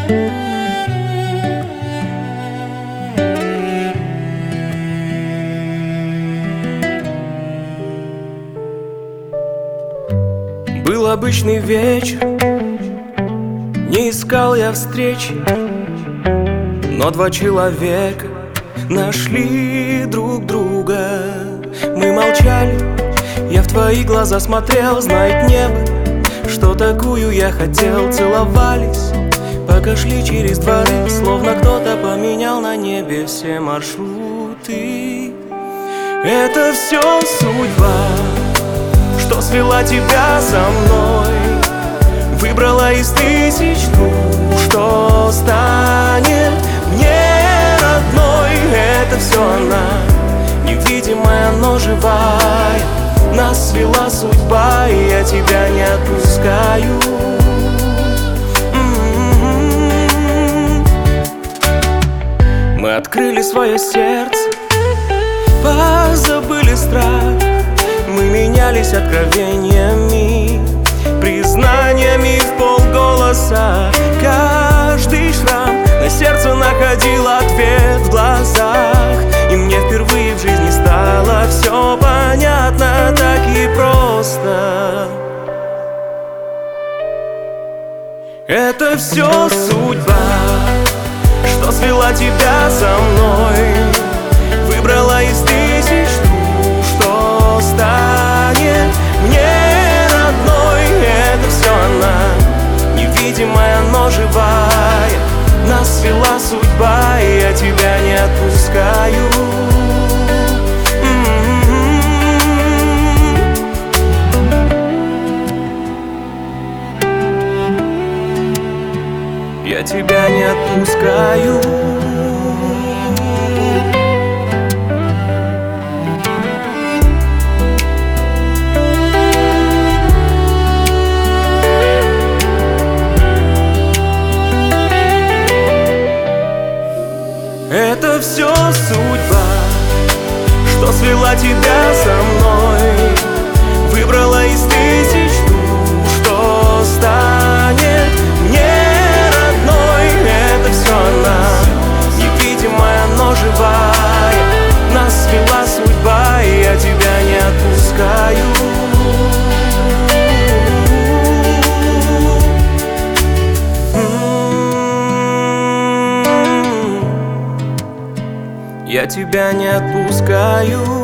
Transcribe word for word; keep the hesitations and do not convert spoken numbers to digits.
Был обычный вечер, не искал я встречи, но два человека нашли друг друга. Мы молчали, я в твои глаза смотрел, знает небо, что такую я хотел. Целовались, пока шли через дворы, словно кто-то поменял на небе все маршруты. Это все судьба, что свела тебя со мной, выбрала из тысяч ту, что станет мне родной. Это все она, невидимая, но живая. Нас свела судьба, и я тебя не отпускаю. Мы открыли свое сердце, позабыли страх. Мы менялись откровениями, признаниями в полголоса. Каждый шрам на сердце находил ответ в глазах. И мне впервые в жизни стало все понятно, так и просто. Это все судьба, что свела тебя со мной, выбрала из тысяч ту, что станет мне родной. Это все она, невидимая, но живая. Нас свела судьба, и я тебя не отпускаю. Я тебя не отпускаю. Это все судьба, что свела тебя со мной, выбрала из тысяч ту, что станет мне родной. Это все она, невидимая, но живая. Нас свела судьба, и я тебя не отпускаю. Я тебя не отпускаю.